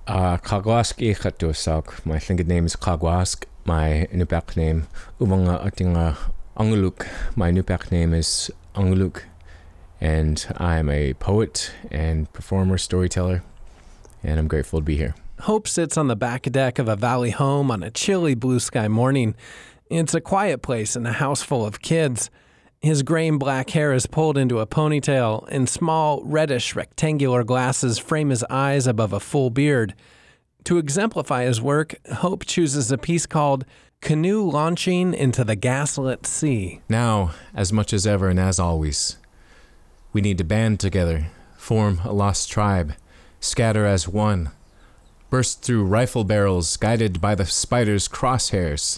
Kagwask ikatusak. My Tlingit name is Kagwask. My Inupiaq name, Ubanga Atinga Anguluk. My Inupiaq name is Anguluk. And I'm a poet and performer, storyteller. And I'm grateful to be here. Hope sits on the back deck of a valley home on a chilly blue sky morning. It's a quiet place in a house full of kids. His gray and black hair is pulled into a ponytail, and small, reddish, rectangular glasses frame his eyes above a full beard. To exemplify his work, Hope chooses a piece called Canoe Launching into the Gaslit Sea. Now, as much as ever and as always, we need to band together, form a lost tribe, scatter as one, burst through rifle barrels guided by the spider's crosshairs.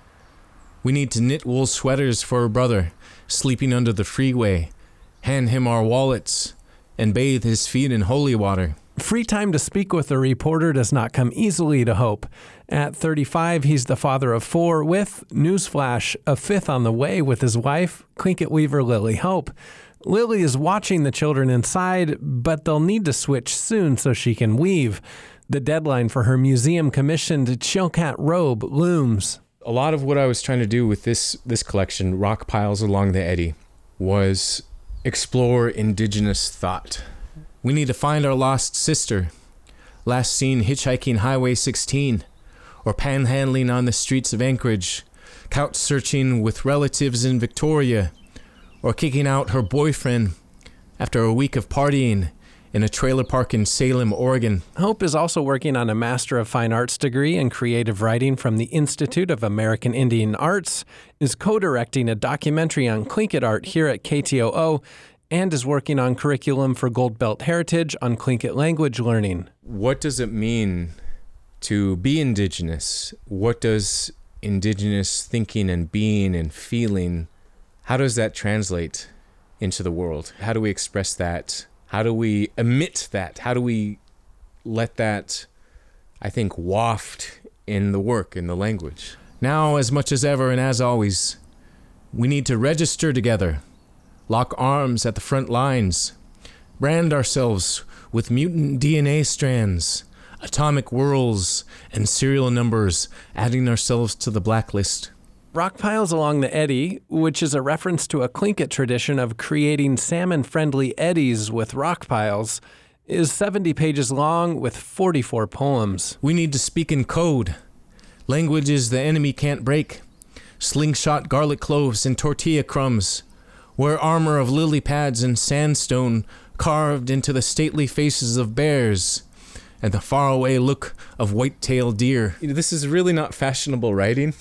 We need to knit wool sweaters for a brother sleeping under the freeway, hand him our wallets, and bathe his feet in holy water. Free time to speak with a reporter does not come easily to Hope. At 35, he's the father of 4 with, newsflash, a 5th on the way with his wife, Tlingit weaver Lily Hope. Lily is watching the children inside, but they'll need to switch soon so she can weave. The deadline for her museum-commissioned Chilkat robe looms. A lot of what I was trying to do with this collection, Rock Piles Along the Eddy, was explore indigenous thought. We need to find our lost sister, last seen hitchhiking Highway 16, or panhandling on the streets of Anchorage, couch searching with relatives in Victoria, or kicking out her boyfriend after a week of partying in a trailer park in Salem, Oregon. Hope is also working on a Master of Fine Arts degree in creative writing from the Institute of American Indian Arts, is co-directing a documentary on Tlingit art here at KTOO, and is working on curriculum for Gold Belt Heritage on Tlingit language learning. What does it mean to be Indigenous? What does Indigenous thinking and being and feeling, how does that translate into the world? How do we express that? How do we emit that? How do we let that, I think, waft in the work, in the language? Now, as much as ever and as always, we need to register together, lock arms at the front lines, brand ourselves with mutant DNA strands, atomic whorls, and serial numbers, adding ourselves to the blacklist. Rock Piles Along the Eddy, which is a reference to a Tlingit tradition of creating salmon-friendly eddies with rock piles, is 70 pages long with 44 poems. We need to speak in code, languages the enemy can't break, slingshot garlic cloves and tortilla crumbs, wear armor of lily pads and sandstone carved into the stately faces of bears and the faraway look of white-tailed deer. This is really not fashionable writing.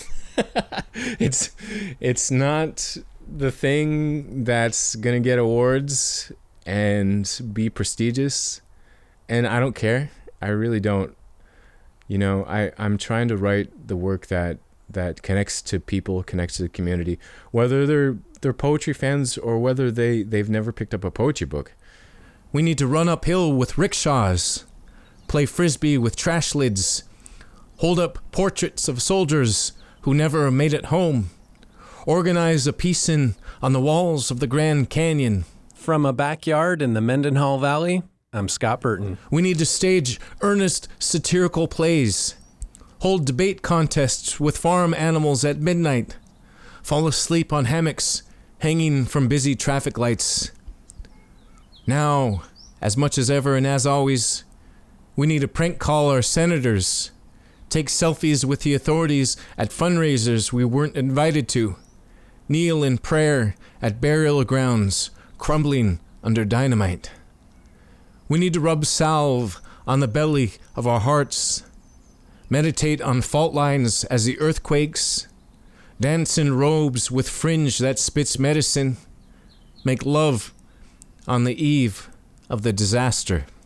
It's not the thing that's gonna get awards and be prestigious, and I don't care. I really don't. You know, I'm trying to write the work that connects to people, connects to the community, whether they're poetry fans or whether they've never picked up a poetry book. We need to run uphill with rickshaws, play frisbee with trash lids, hold up portraits of soldiers who never made it home, organize a peace in on the walls of the Grand Canyon. From a backyard in the Mendenhall Valley, I'm Scott Burton. We need to stage earnest satirical plays, hold debate contests with farm animals at midnight, fall asleep on hammocks hanging from busy traffic lights. Now, as much as ever and as always, we need to prank call our senators, take selfies with the authorities at fundraisers we weren't invited to, kneel in prayer at burial grounds crumbling under dynamite. We need to rub salve on the belly of our hearts, meditate on fault lines as the earth quakes, dance in robes with fringe that spits medicine, make love on the eve of the disaster.